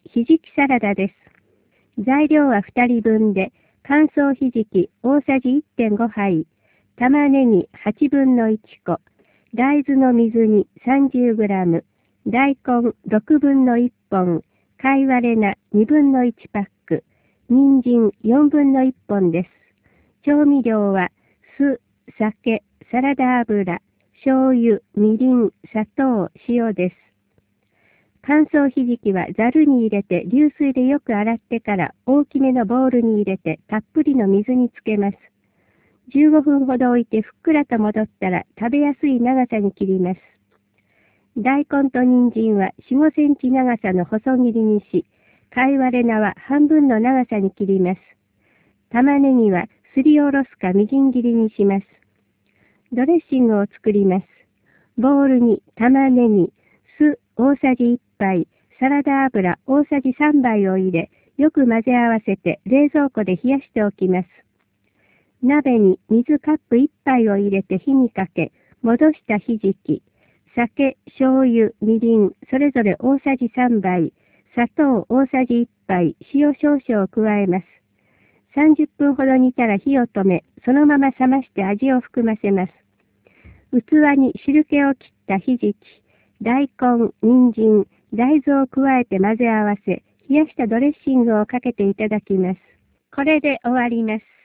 ひじきサラダです。材料は2人分で、乾燥ひじき大さじ 1.5 杯、玉ねぎ8分の1個、大豆の水煮 30g、大根6分の1本、貝割れ菜2分の1パック、人参4分の1本です。調味料は酢、酒、サラダ油、醤油、みりん、砂糖、塩です。乾燥ひじきはざるに入れて流水でよく洗ってから大きめのボウルに入れてたっぷりの水につけます。15分ほど置いてふっくらと戻ったら食べやすい長さに切ります。大根と人参は4、5センチ長さの細切りにし、貝割れ菜は半分の長さに切ります。玉ねぎはすりおろすかみじん切りにします。ドレッシングを作ります。ボウルに玉ねぎ、酢大さじ1杯、サラダ油大さじ3杯を入れ、よく混ぜ合わせて冷蔵庫で冷やしておきます。鍋に水カップ1杯を入れて火にかけ、戻したひじき、酒、醤油、みりん、それぞれ大さじ3杯、砂糖大さじ1杯、塩少々を加えます。30分ほど煮たら火を止め、そのまま冷まして味を含ませます。器に汁気を切ったひじき、大根、人参、大豆を加えて混ぜ合わせ、冷やしたドレッシングをかけていただきます。これで終わります。